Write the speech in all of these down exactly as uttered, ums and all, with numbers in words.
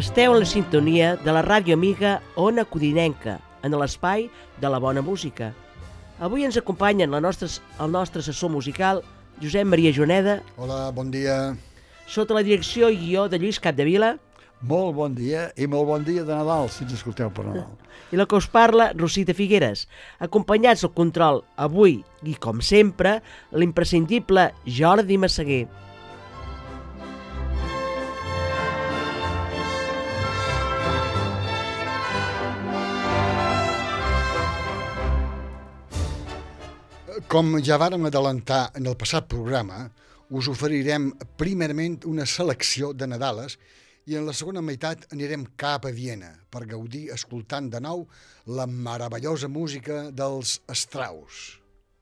Esteu en la sintonia de la ràdio amiga Ona Codinenca, en l'espai de la bona música. Avui ens acompanyen la nostra, el nostre assessor musical, Josep Maria Joneda. Hola, bon dia. Sota la direcció i guió de Lluís Capdevila. Molt bon dia i molt bon dia de Nadal, si ens escolteu per Nadal. I la que us parla, Rosita Figueres, acompanyats al control avui i, com sempre, l'imprescindible Jordi Massaguer. Com ja vàrem adelantar en el passat programa, us oferirem primerament una selecció de Nadales i en la segona meitat anirem cap a Viena per gaudir escoltant de nou la meravellosa música dels Strauss.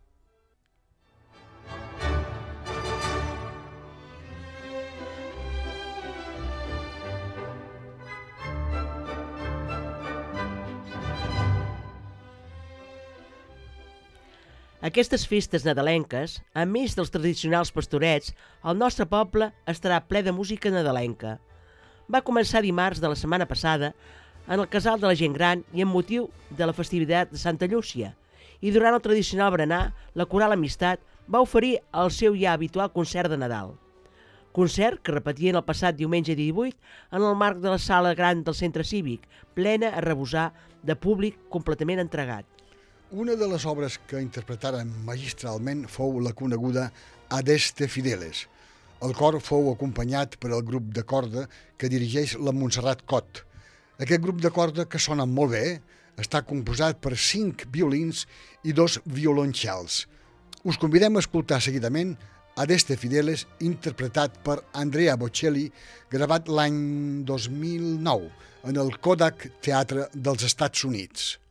Aquestes festes nadalenques, a més dels tradicionals pastorets, el nostre poble estarà ple de música nadalenca. Va començar dimarts de la setmana passada en el Casal de la Gent Gran i amb motiu de la festivitat de Santa Llúcia, i durant el tradicional berenar, la Coral Amistat va oferir el seu ja habitual concert de Nadal. Concert que repetien el passat diumenge divuit en el marc de la sala gran del centre cívic, plena a rebosar de públic completament entregat. Una de les obres que interpretaren magistralment fou la coneguda Adeste Fideles. El cor fou acompanyat per el grup de corda que dirigeix la Montserrat Cot. Aquest grup de corda, que sona molt bé, està composat per cinc violins i dos violoncels. Us convidem a escoltar seguidament Adeste Fideles, interpretat per Andrea Bocelli, gravat l'any dos mil nou en el Kodak Teatre dels Estats Units.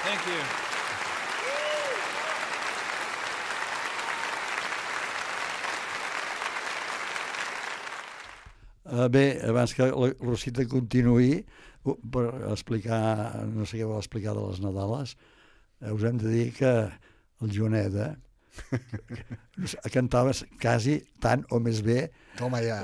Thank you. Uh, bé, abans que la Rosita continuï, uh, per explicar, no sé què vol explicar de les Nadales, uh, us hem de dir que el Joneda cantava quasi tant o més bé. Toma ja.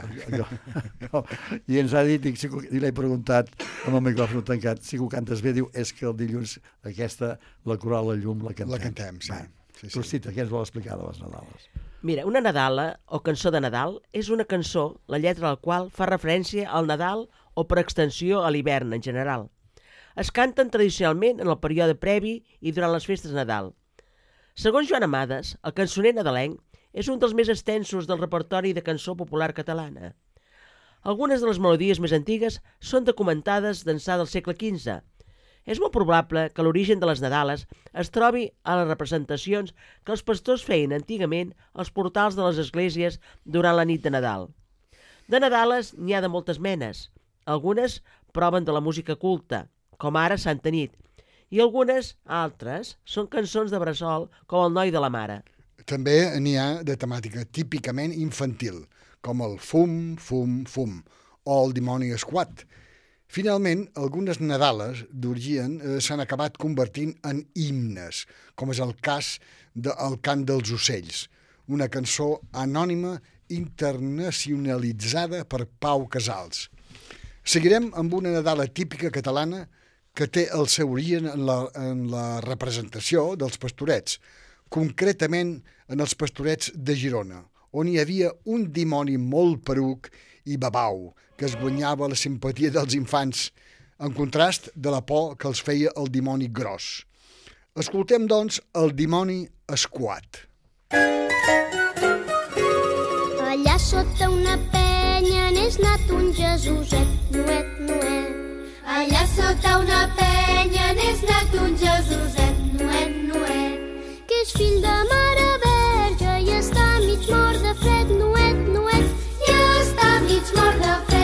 I ens ha dit, i, si, i l'he preguntat amb el micròfon tancat, si ho cantes bé, diu, és que el dilluns aquesta, la coral La Llum, la cantem. La cantem, sí. sí, sí. Rosita, què ens vol explicar de les Nadales? Mira, una Nadala, o cançó de Nadal, és una cançó, la lletra de la qual fa referència al Nadal o, per extensió, a l'hivern en general. Es canten tradicionalment en el període previ i durant les festes de Nadal. Segons Joan Amades, el cançoner nadalenc és un dels més extensos del repertori de cançó popular catalana. Algunes de les melodies més antigues són documentades d'ençà del segle quinze. És molt probable que l'origen de les Nadales es trobi a les representacions que els pastors feien antigament als portals de les esglésies durant la nit de Nadal. De Nadales n'hi ha de moltes menes. Algunes proven de la música culta, com ara Santa Nit, i algunes, altres, són cançons de bressol, com El noi de la mare. També n'hi ha de temàtica típicament infantil, com el fum, fum, fum, o el dimoni esquat. Finalment, algunes Nadales d'Urgien eh, s'han acabat convertint en himnes, com és el cas de El cant dels ocells, una cançó anònima internacionalitzada per Pau Casals. Seguirem amb una Nadala típica catalana que té el seu origen en la, en la representació dels pastorets, concretament en els pastorets de Girona, on hi havia un dimoni molt peruc i babau, que es guanyava la simpatia dels infants, en contrast de la por que els feia el dimoni gros. Escoltem, doncs, el dimoni esquat. Allà sota una penya n'és nat un Jesuset, nuet, nuet. Allà sota una penya n'és nat un Jesuset, nuet, nuet. Que és fill de mare verge i està mig mort de fred, nuet, nuet. I està mig mort de fred.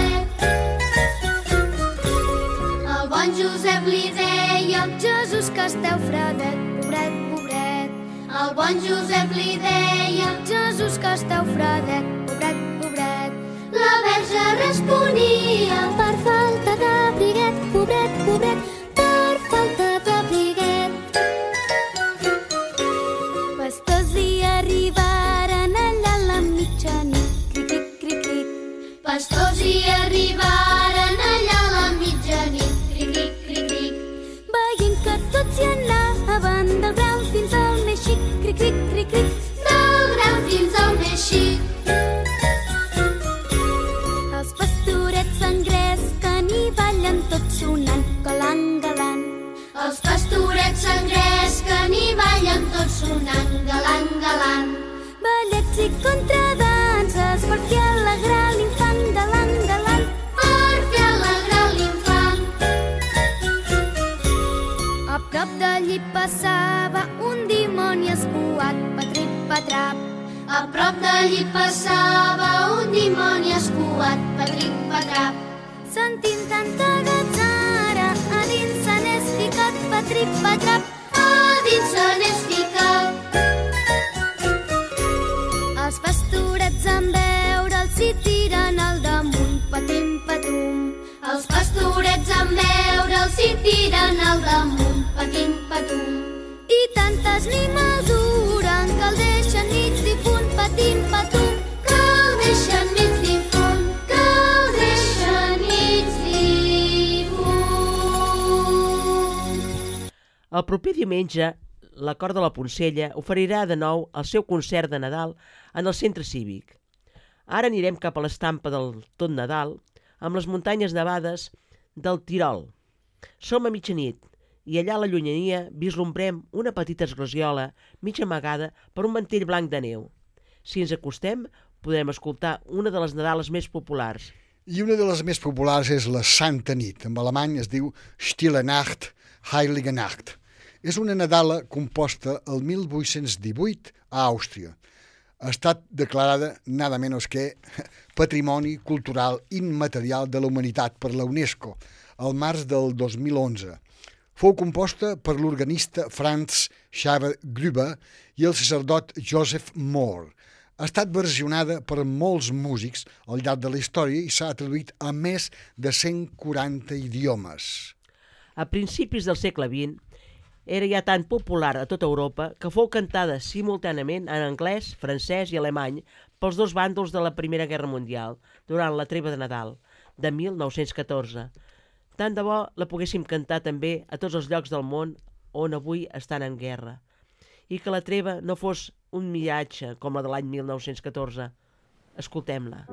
El bon Josep li deia, Jesús que esteu fredet, pobret, pobret. El bon Josep li deia, Jesús que esteu fredet, pobret, pobret. La verge responia, per falta d'abriguet, pobret, pobret, per falta d'abriguet. Pastors hi arribaren allà a la mitjanit, cric, cric, cric, cric. Pastors hi arribaren allà a la mitjanit, cric, cric, cric, cric. Veient que tots hi anaven del gran fins al més xic, cric, cric, cric, cric. Del gran fins al més xic. Els pastorets s'engresquen i ballen tots sonant, galant, galant. Els pastorets s'engresquen i ballen tots sonant, galant, galant. Ballets i contradanses per fer alegrar l'infant, galant, galant. Per fer alegrar l'infant. A prop d'allí passava un dimoni escuat, patrip, patrap. A prop d'allí passava un dimoni escuat, patrip, patrap. Sentint tanta gatzara, a dins se n'és ficat, patrip, patrap. A dins se n'és ficat. Els pastorets en veure'l s'hi tiren al damunt, patim, patum. Els pastorets en veure'l s'hi tiren al damunt, patim, patum. I tantes ni mesuren que el deixen mig difunt, patim, patum. Que el deixen mig difunt, que el deixen mig difunt. El proper diumenge, la Cor de la Poncella oferirà de nou el seu concert de Nadal en el centre cívic. Ara anirem cap a l'estampa del Tot Nadal amb les muntanyes nevades del Tirol. Som a mitjanit i allà a la llunyania vislumbrem una petita esglesiola mig amagada per un mantell blanc de neu. Si ens acostem, podrem escoltar una de les Nadales més populars. I una de les més populars és la Santa Nit. En alemany es diu Stille Nacht, Heilige Nacht. És una Nadala composta el mil vuit-cents divuit a Àustria. Ha estat declarada nada menos que Patrimoni Cultural Immaterial de la Humanitat per la UNESCO al març del dos mil onze. Fou composta per l'organista Franz Xaver Gruber i el sacerdot Joseph Moore. Ha estat versionada per molts músics al llarg de la història i s'ha traduït a més de cent quaranta idiomes. A principis del segle vint era ja tan popular a tota Europa que fou cantada simultàniament en anglès, francès i alemany pels dos bàndols de la Primera Guerra Mundial durant la treva de Nadal de mil nou-cents catorze. Tant de bo la poguéssim cantar també a tots els llocs del món on avui estan en guerra. I que la treva no fos un miratge com la de l'any mil nou-cents catorze. Escoltem-la.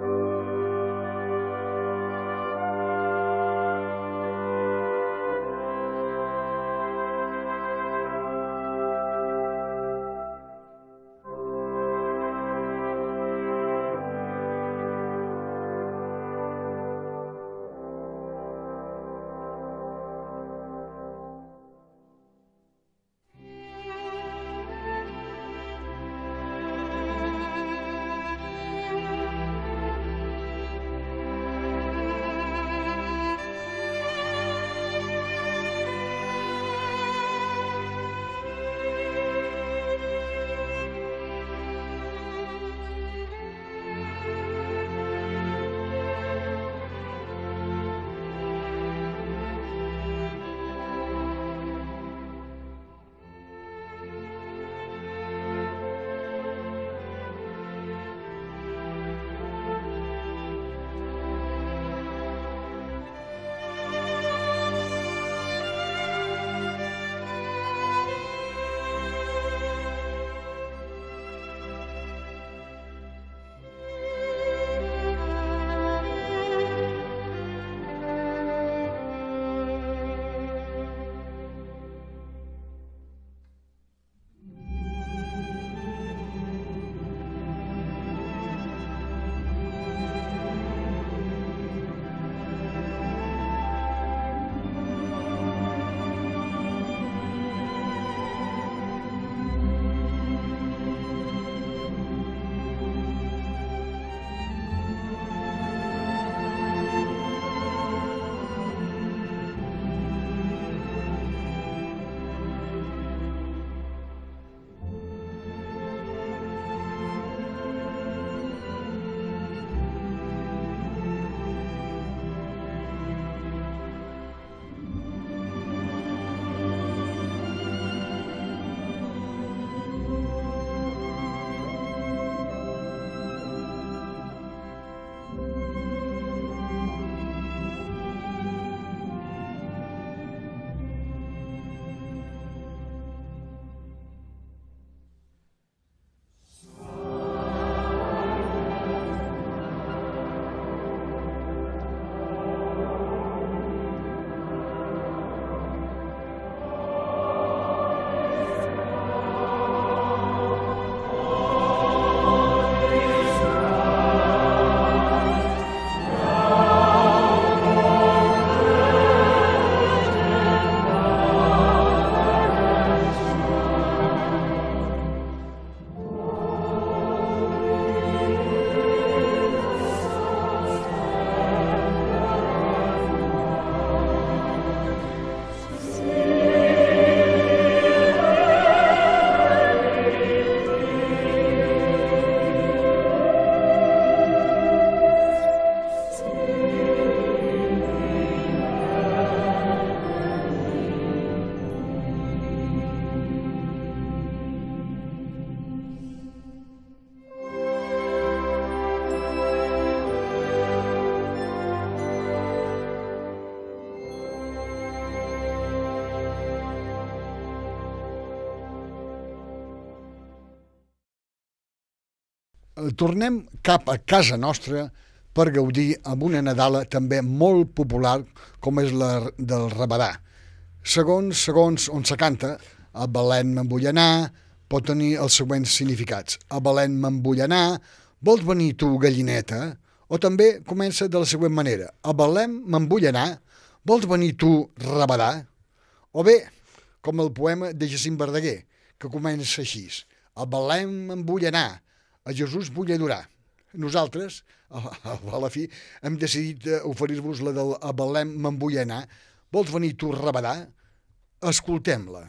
tornem cap a casa nostra per gaudir amb una Nadala també molt popular com és la del Rabadà. Segons, segons on se canta, a Belén me'n vull anar, pot tenir els següents significats. A Belén me'n vull anar, vols venir tu, gallineta? O també comença de la següent manera. A Belén me'n vull anar, vols venir tu, Rabadà? O bé, com el poema de Jacint Verdaguer, que comença així. A Belén me'n vull anar, a Jesús vull adorar. Nosaltres, a la fi, hem decidit oferir-vos la del A Belén me'n vull anar. Vols venir tu, Rabadà? Escoltem-la.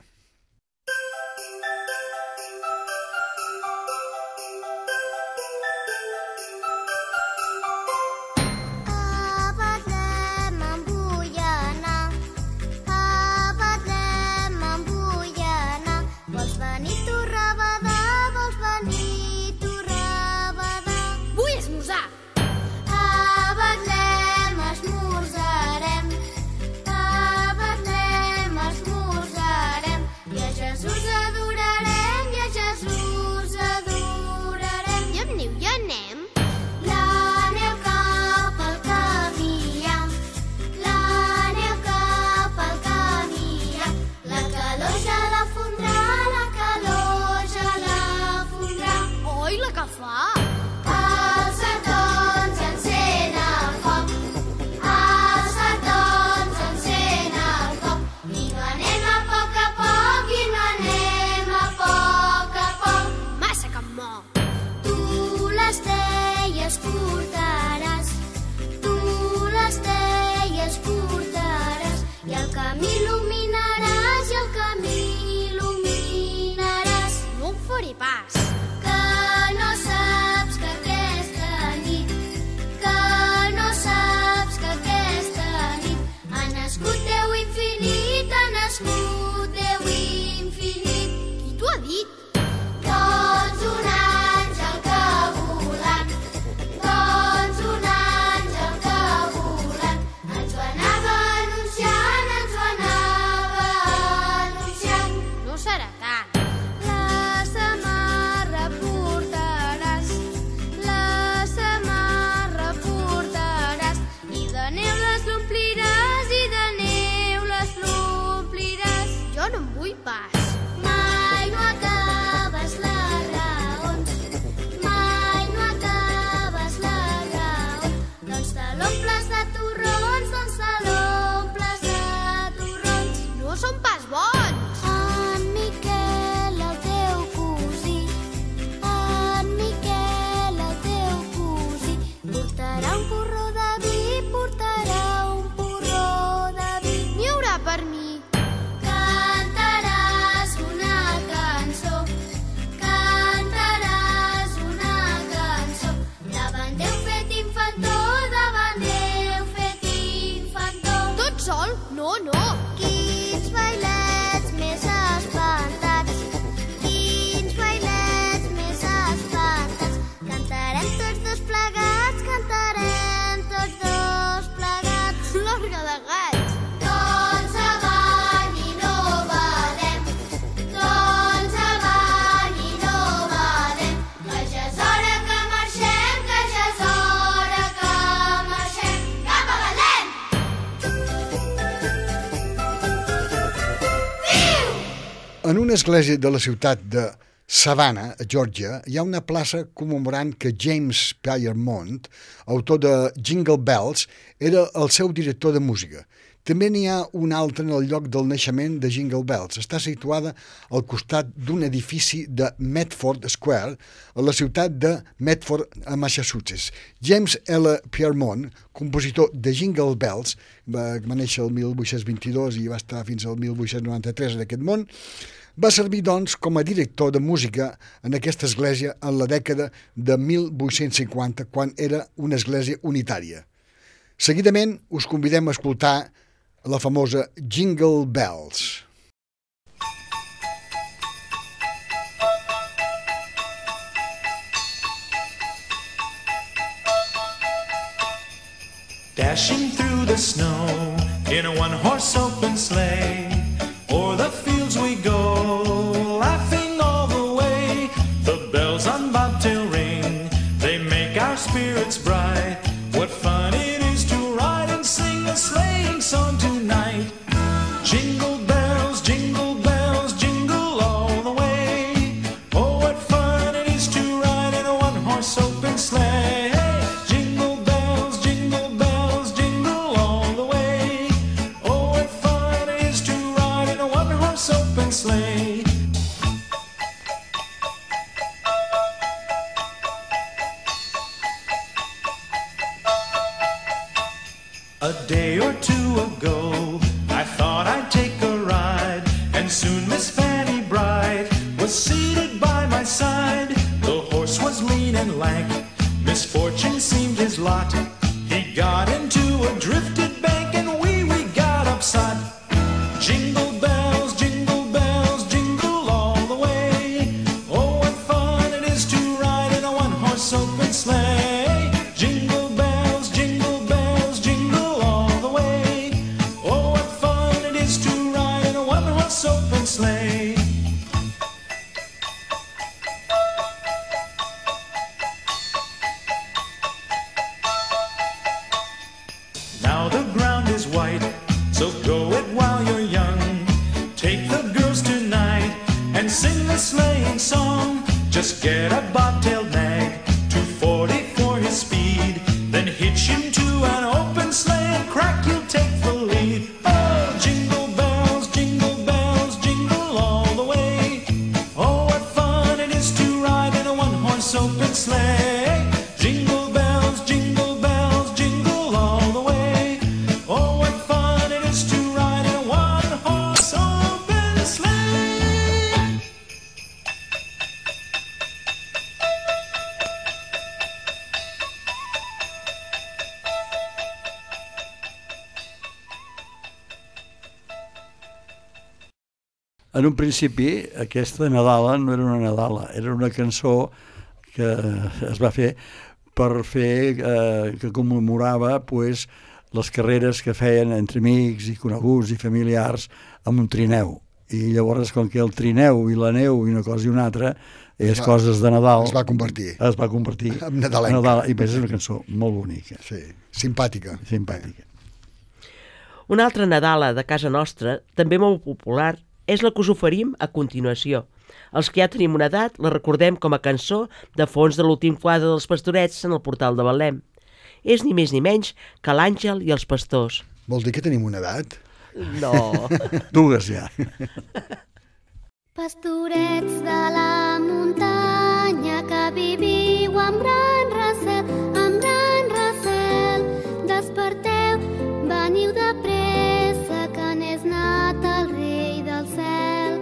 En una església de la ciutat de Savannah, a Geòrgia, hi ha una plaça commemorant que James Piermont, autor de Jingle Bells, era el seu director de música. També n'hi ha una altra en el lloc del naixement de Jingle Bells. Està situada al costat d'un edifici de Medford Square, a la ciutat de Medford, a Massachusetts. James L. Piermont, compositor de Jingle Bells, va, va néixer el mil vuit-cents vint-i-dos i va estar fins al mil vuit-cents noranta-tres en aquest món, va servir, doncs, com a director de música en aquesta església en la dècada de mil vuit-cents cinquanta, quan era una església unitària. Seguidament, us convidem a escoltar la famosa Jingle Bells. Dashing through the snow in a one-horse open sleigh, o'er the fields we go, laughing all the way. The bells on bobtail ring, they make our spirits bright. What fun it is to ride and sing a sleighing song tonight. Jingle bells, jingle bells, jingle all the way. Oh, what fun it is to ride in a one-horse open sleigh. Jingle bells, jingle bells, jingle all the way. Oh, what fun it is to ride in a one-horse open sleigh. A day or two ago, I thought I'd take a ride spot. He got into a drifted bank and wee wee got upset. Jingle bells, jingle bells, jingle all the way. Oh, what fun it is to ride in a one-horse open sleigh. Jingle bells, jingle bells, jingle all the way. Oh, what fun it is to ride in a one-horse open sleigh. Now the ground is white, so go it while you're young. Take the girls tonight and sing the sleighing song. Just get a bobtailed nag, two forty for his speed. Then hitch him to an open sleigh and crack, you'll take the lead. Oh, jingle bells, jingle bells, jingle all the way. Oh, what fun it is to ride in a one-horse open sleigh. Jingle bells, jingle bells, jingle all the way. Oh, what fun it is to ride in a one-horse open sleigh. En un principi, aquesta Nadala no era una Nadala, era una cançó que es va fer per fer, eh, que commemorava pues, les carreres que feien entre amics i coneguts i familiars amb un trineu. I llavors, com que el trineu i la neu i una cosa i una altra és va, coses de Nadal... Es va convertir. Es va convertir en nadalenca. Nadal, i més és una cançó molt bonica. Sí, simpàtica. Simpàtica. Una altra Nadala de casa nostra, també molt popular, és la que us oferim a continuació. Els que ja tenim una edat la recordem com a cançó de fons de l'últim quadre dels Pastorets en el portal de Betlem. És ni més ni menys que l'Àngel i els pastors. Vol dir que tenim una edat? No. Dues ja. Pastorets de la muntanya que viviu amb gran recel, amb gran recel. Desperteu, veniu de pressa, que n'és nat el rei del cel.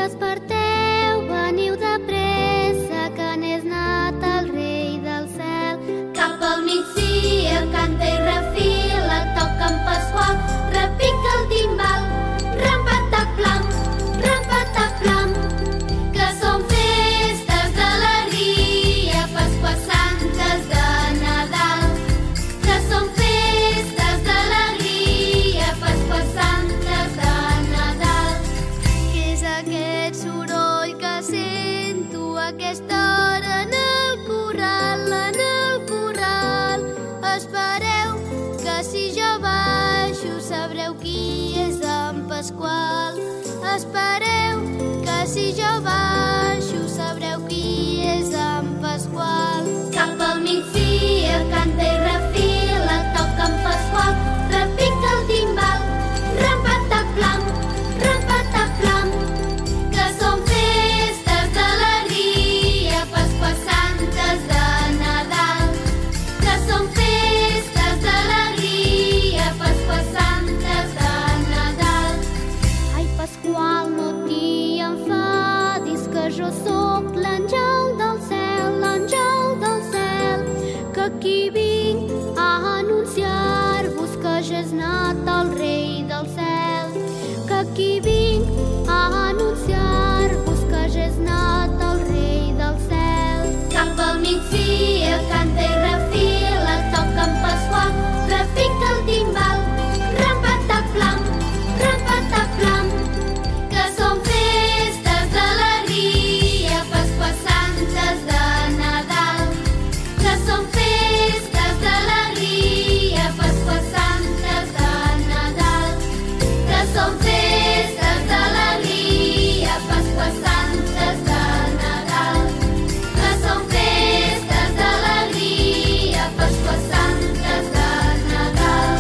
Desperteu, veniu de pressa, que n'és nat el rei del cel. Cap al migdia canta i refila, toca en Pasqual, repica el timbal, rampataplam, rampataplam, que són festes d'alegria, Pasqua Santes de Nadal, que són festes d'alegria, Pasqua Santes de Nadal. Què és aquest soroll que sento a aquesta hora en el corral, en el corral? Espereu que si jo baixo sabreu qui és en Pasqual. Espereu que si jo baixo sabreu qui és en Pasqual. Cap al migdia canta i refila, toca en Pasqual, repica el timbal, rampataplam, rampataplam, que són festes d'alegria, Pasqua Santes de Nadal, que són festes d'alegria, Pasqua Santes de Nadal. Ai, Pasqual, no t'hi enfadis, que jo sóc l'àngel del cel, l'àngel del cel, que aquí vinc a anunciar-vos que ja és nat el rei del cel, que aquí vinc a anunciar-vos que ja és nat el rei del cel. Cap al migdia canta i refila, toca en Pasqual, repica el timbal, rampataplam, rampataplam, que són festes d'alegria, Pasqua Santes de Nadal, que són festes d'alegria, Pasqua Santes de Nadal, que són festes d'alegria, Pasqua Santes de Nadal, que són festes d'alegria, Pasqua Santes de Nadal.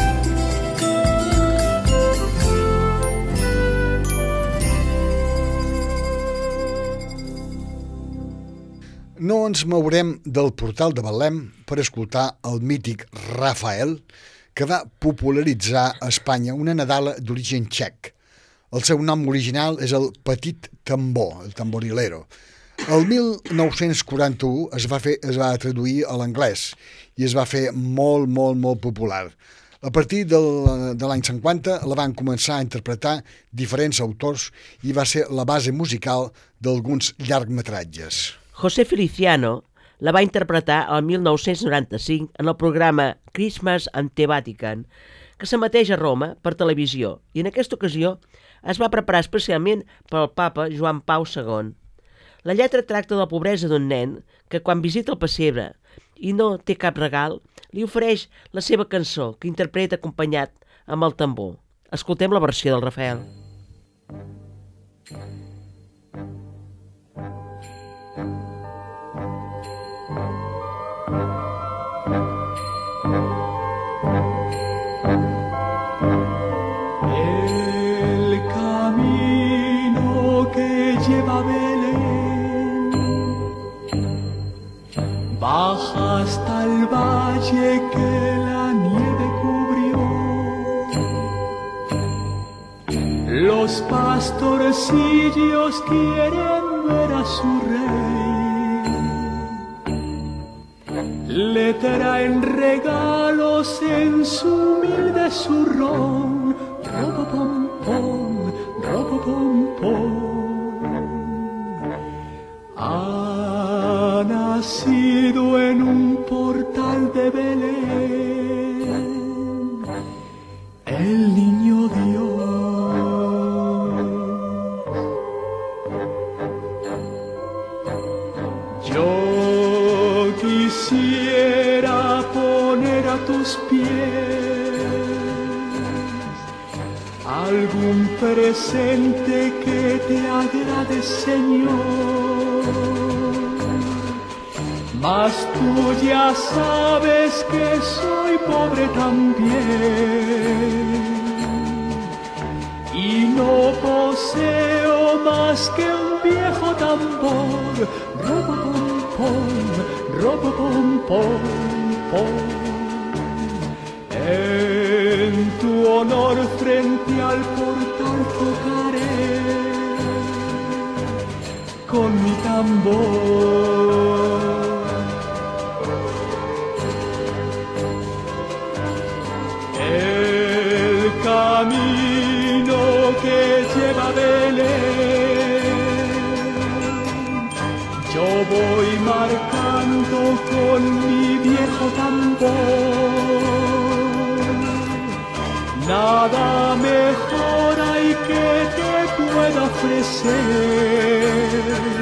No ens mourem del portal de Betlem per escoltar el mític Rafael, que va popularitzar a Espanya una Nadala d'origen txec. El seu nom original és el Petit Tambor, el tamborilero. El mil nou-cents quaranta-u es va, fer, es va traduir a l'anglès i es va fer molt, molt, molt popular. A partir del, de l'any cinquanta la van començar a interpretar diferents autors i va ser la base musical d'alguns llargmetratges. José Feliciano la va interpretar el mil nou-cents noranta-cinc en el programa Christmas and the Vatican, que s'emeteix a Roma per televisió, i en aquesta ocasió es va preparar especialment pel papa Joan Pau segon. La lletra tracta de la pobresa d'un nen que quan visita el pessebre i no té cap regal, li ofereix la seva cançó, que interpreta acompanyat amb el tambor. Escoltem la versió del Rafael. El camino que lleva a Belén baja hasta el valle que la nieve cubrió. Los pastorcillos quieren ver a su rey. Le traen regalos en su humilde zurrón. Robo pom pom, robo pom pom. Ha nacido en un portal de Belén el niño Dios. Yo quisiera poner a tus pies algún presente que te agrade, Señor. Mas tú ya sabes que soy pobre también y no poseo más que un viejo tambor. Robo pom pom, robo pom pom pom. En tu honor frente al portal tocaré con mi tambor. El camino que lleva a Belén yo voy marcando con mi viejo tambor. Nada mejor hay que te pueda ofrecer.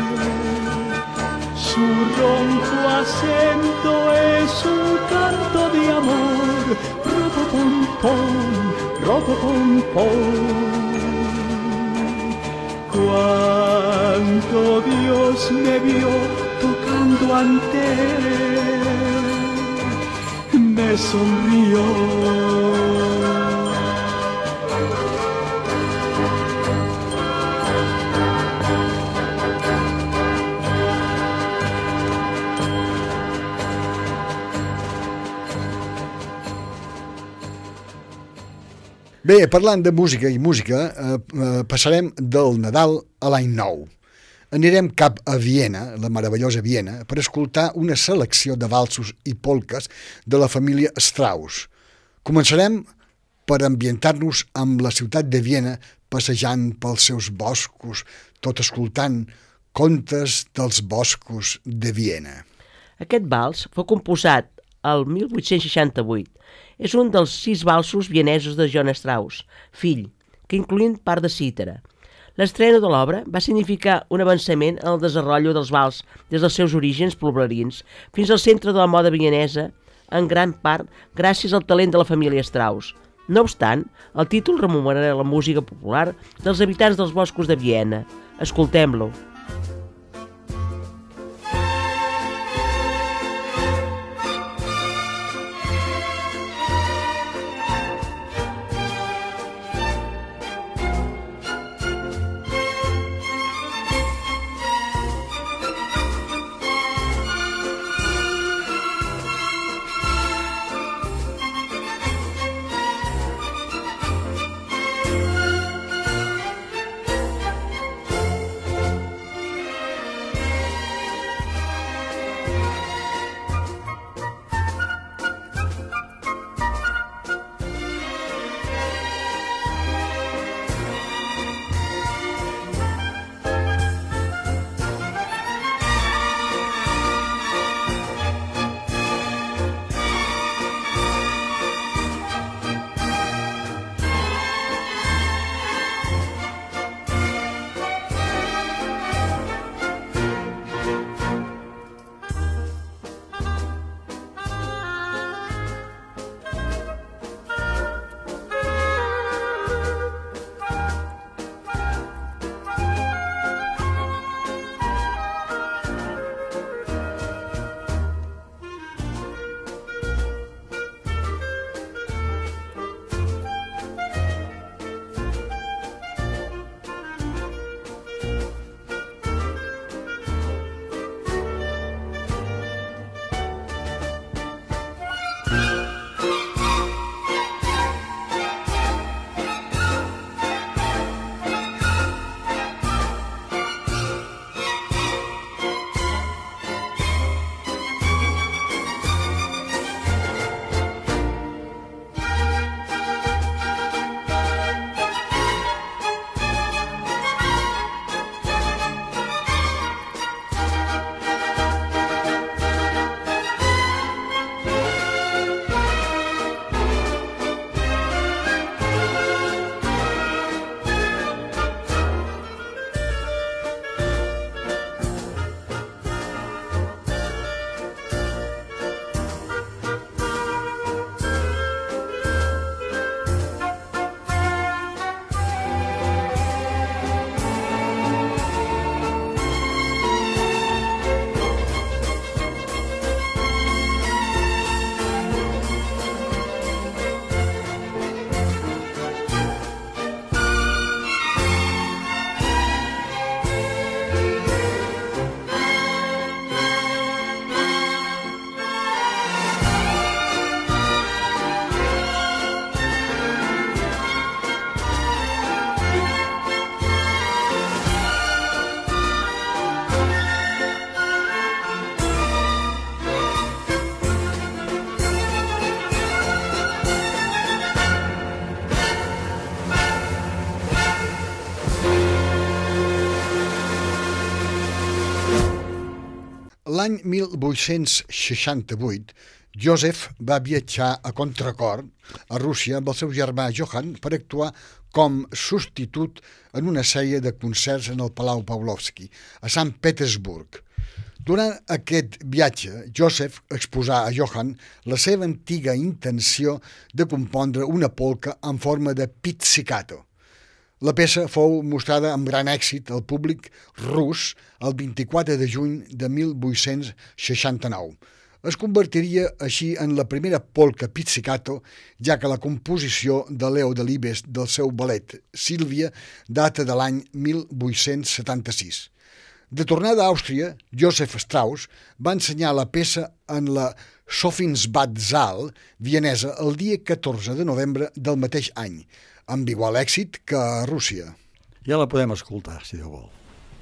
Su ronco acento es un canto de amor. Robo pom pom, robo pom pom. Cuánto Dios me vio tocando ante él, me sonrió. Bé, parlant de música i música, eh, eh, passarem del Nadal a l'any nou. Anirem cap a Viena, la meravellosa Viena, per escoltar una selecció de valsos i polques de la família Strauss. Començarem per ambientar-nos amb la ciutat de Viena, passejant pels seus boscos, tot escoltant contes dels boscos de Viena. Aquest vals fou composat el mil vuit-cents seixanta-vuit. És un dels sis valsos vienesos de Johann Strauss, fill, que incloïen part de cítara. L'estrena de l'obra va significar un avançament en el desenvolupament dels vals des dels seus orígens poblerins fins al centre de la moda vienesa, en gran part gràcies al talent de la família Strauss. No obstant, el títol rememora la música popular dels habitants dels boscos de Viena. Escoltem-lo. L'any mil vuit-cents seixanta-vuit, Joseph va viatjar a contracor a Rússia amb el seu germà Johann per actuar com substitut en una sèrie de concerts en el Palau Pavlovsky, a Sant Petersburg. Durant aquest viatge, Joseph exposà a Johann la seva antiga intenció de compondre una polca en forma de pizzicato. La peça fou mostrada amb gran èxit al públic rus el vint-i-quatre de juny de mil vuit-cents seixanta-nou. Es convertiria així en la primera polca pizzicato, ja que la composició de Leo Delibes del seu ballet Sílvia data de l'any mil vuit-cents setanta-sis. De tornada a Àustria, Joseph Strauss va ensenyar la peça en la Sophinsbad-Saal vienesa el dia catorze de novembre del mateix any, amb igual èxit que a Rússia. Ja la podem escoltar, si Déu vol.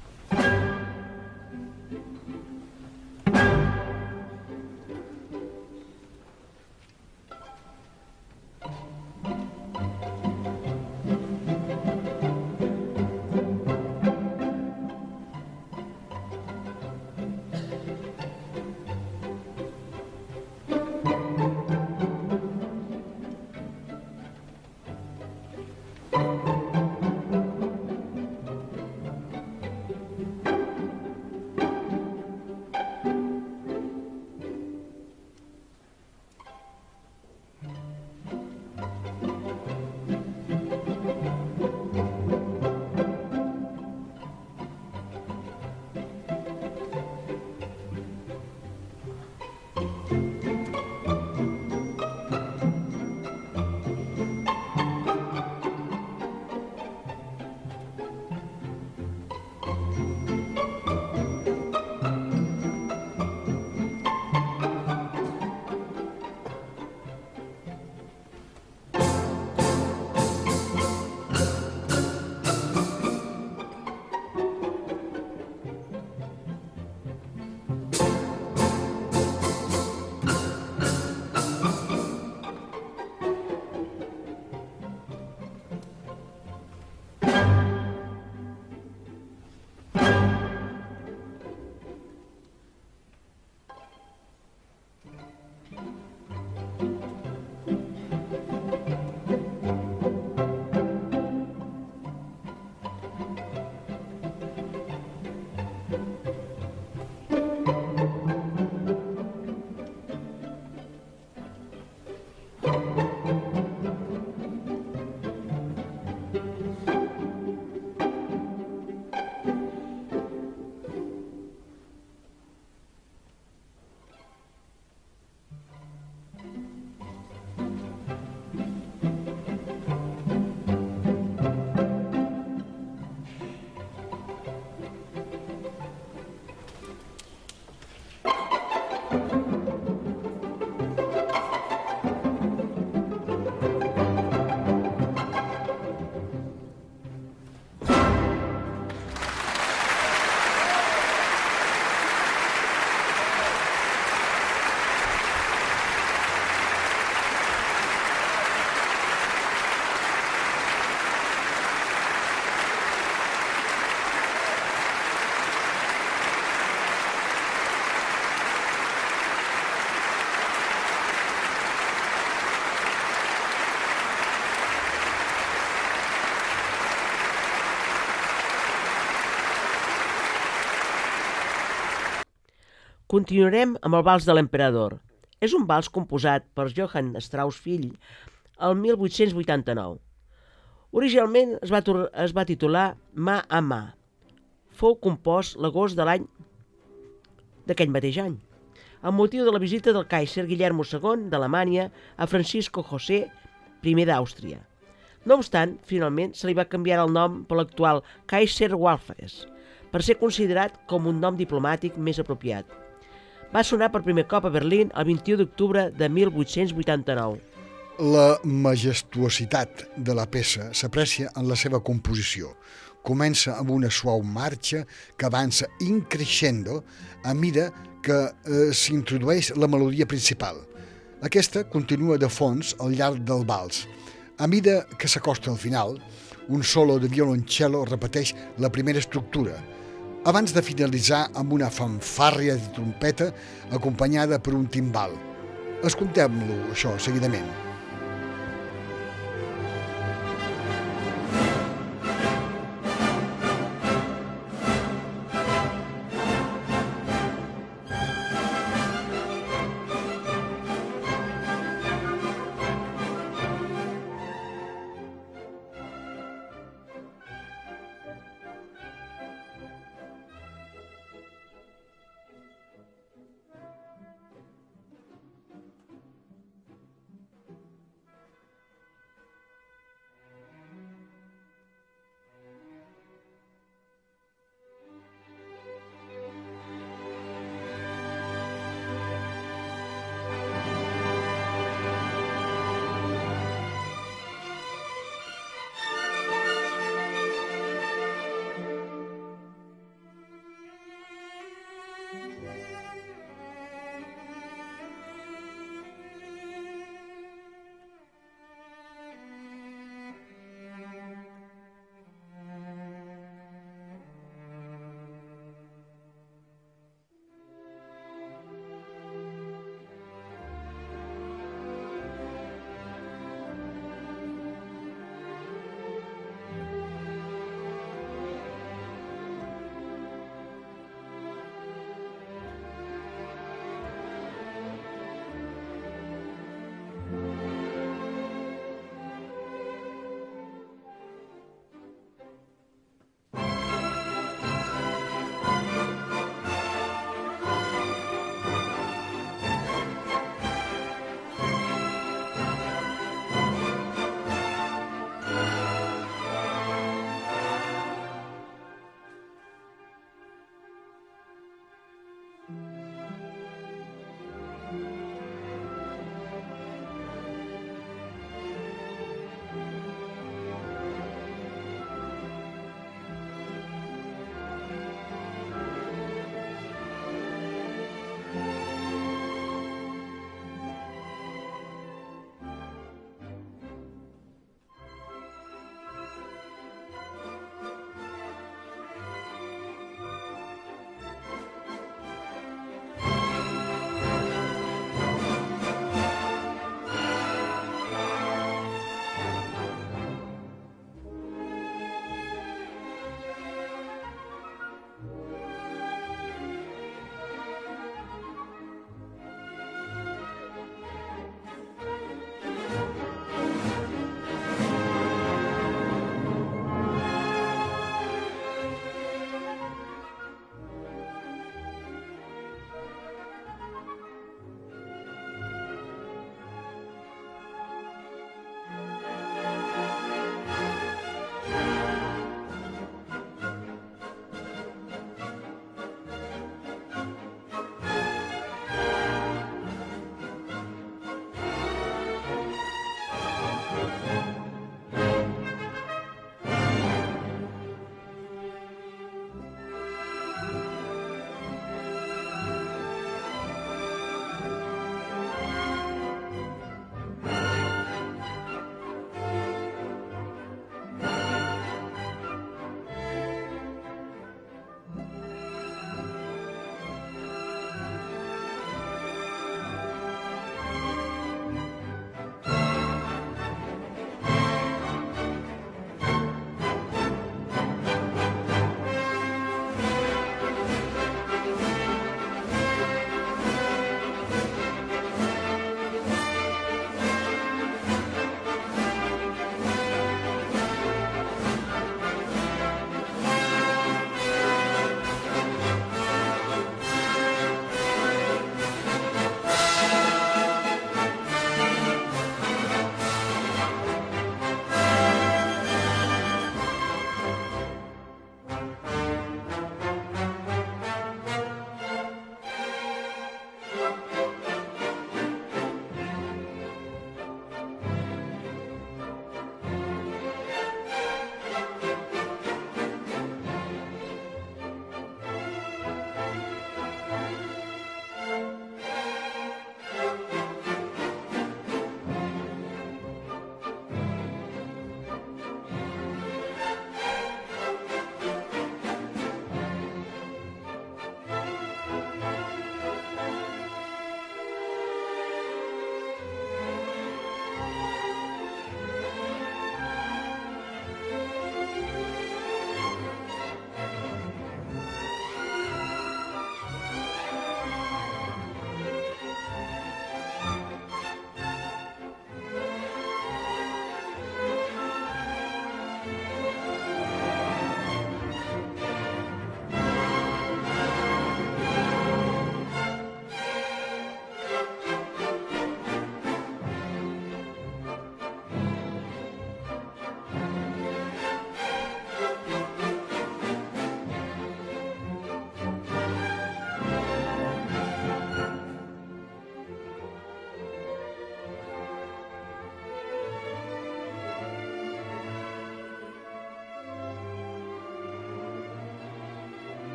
Continuarem amb el Vals de l'Emperador. És un vals composat per Johann Strauss fill el mil vuit-cents vuitanta-nou. Originalment es va, es va titular Mà a mà. Fou compost l'agost de l'any d'aquell mateix any, amb motiu de la visita del Kaiser Guillermo segon d'Alemanya a Francisco José primer d'Àustria. No obstant, finalment se li va canviar el nom per l'actual Kaiser Walfres, per ser considerat com un nom diplomàtic més apropiat. Va sonar per primer cop a Berlín el vint-i-u d'octubre de mil vuit-cents vuitanta-nou. La majestuositat de la peça s'aprecia en la seva composició. Comença amb una suau marxa que avança increixendo a mida que eh, s'introdueix la melodia principal. Aquesta continua de fons al llarg del vals. A mida que s'acosta al final, un solo de violoncello repeteix la primera estructura. abans de finalitzar amb una fanfàrria de trompeta acompanyada per un timbal. Escoltem-lo, això, seguidament.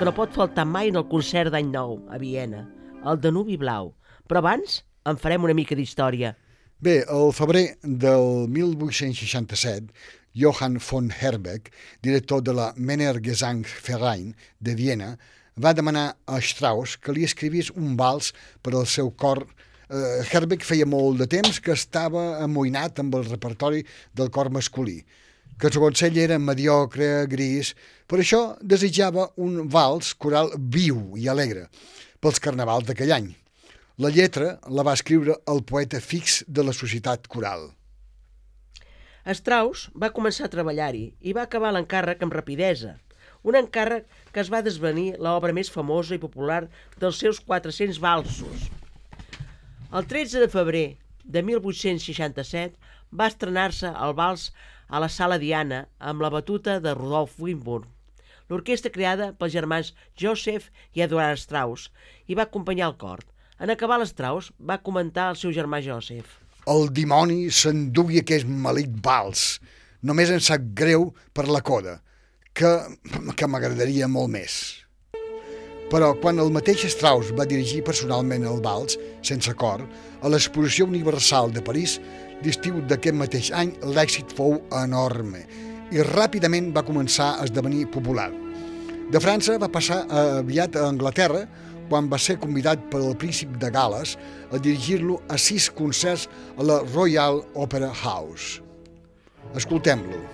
que no pot faltar mai en el concert d'Any Nou a Viena, el Danubi Blau. Però abans en farem una mica d'història. Bé, al febrer del mil vuit-cents seixanta-set, Johann von Herbeck, director de la Männer Gesangsverein de Viena, va demanar a Strauss que li escrivís un vals per al seu cor. Eh, Herbeck feia molt de temps que estava amoïnat amb el repertori del cor masculí, que segons ell era mediocre, gris. Per això desitjava un vals coral viu i alegre pels carnavals d'aquell any. La lletra la va escriure el poeta fix de la societat coral. Strauss va començar a treballar-hi i va acabar l'encàrrec amb rapidesa, un encàrrec que es va desvenir l'obra més famosa i popular dels seus quatre-cents valsos. El tretze de febrer de mil vuit-cents seixanta-set va estrenar-se el vals a la Sala Diana amb la batuta de Rudolf Wimburn, l'orquestra creada pels germans Joseph i Eduard Strauss, i va acompanyar el cor. En acabar l'Strauss va comentar al seu germà Joseph: El dimoni s'endugui aquest maleït vals. Només em sap greu per la coda, que, que m'agradaria molt més. Però quan el mateix Strauss va dirigir personalment el vals, sense cor, a l'Exposició Universal de París, l'estiu d'aquest mateix any, l'èxit fou enorme i ràpidament va començar a esdevenir popular. De França va passar aviat a Anglaterra, quan va ser convidat per el príncip de Gal·les a dirigir-lo a sis concerts a la Royal Opera House. Escoltem-lo.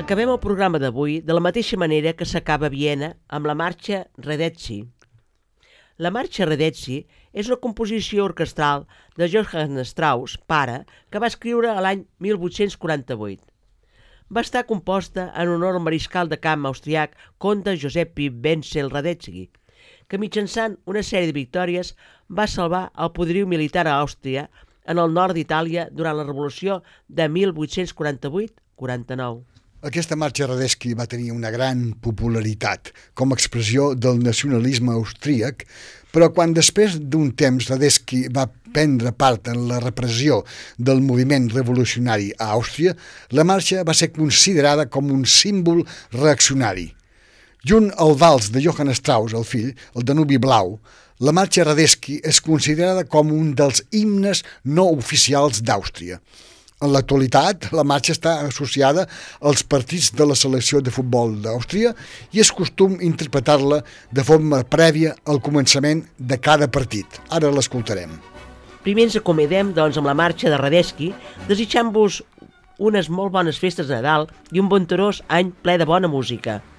Acabem el programa d'avui de la mateixa manera que s'acaba a Viena amb la marxa Radetzky. La marxa Radetzky és una composició orquestral de Johann Strauss, pare, que va escriure a l'any mil vuit-cents quaranta-vuit. Va estar composta en honor al mariscal de camp austriac comte Josep Wenzel Radetzky, que mitjançant una sèrie de victòries va salvar el poderiu militar a Àustria en el nord d'Itàlia durant la revolució de mil vuit-cents quaranta-vuit quaranta-nou. Aquesta marxa Radetzky va tenir una gran popularitat com a expressió del nacionalisme austríac, però quan després d'un temps Radetzky va prendre part en la repressió del moviment revolucionari a Àustria, la marxa va ser considerada com un símbol reaccionari. Junt al vals de Johann Strauss, el fill, el Danubi Blau, la marxa Radetzky és considerada com un dels himnes no oficials d'Àustria. En l'actualitat, la marxa està associada als partits de la selecció de futbol d'Àustria i és costum interpretar-la de forma prèvia al començament de cada partit. Ara l'escoltarem. Primer ens acomodem, doncs, amb la marxa de Radetzky, desitjant-vos unes molt bones festes de Nadal i un venturós any ple de bona música.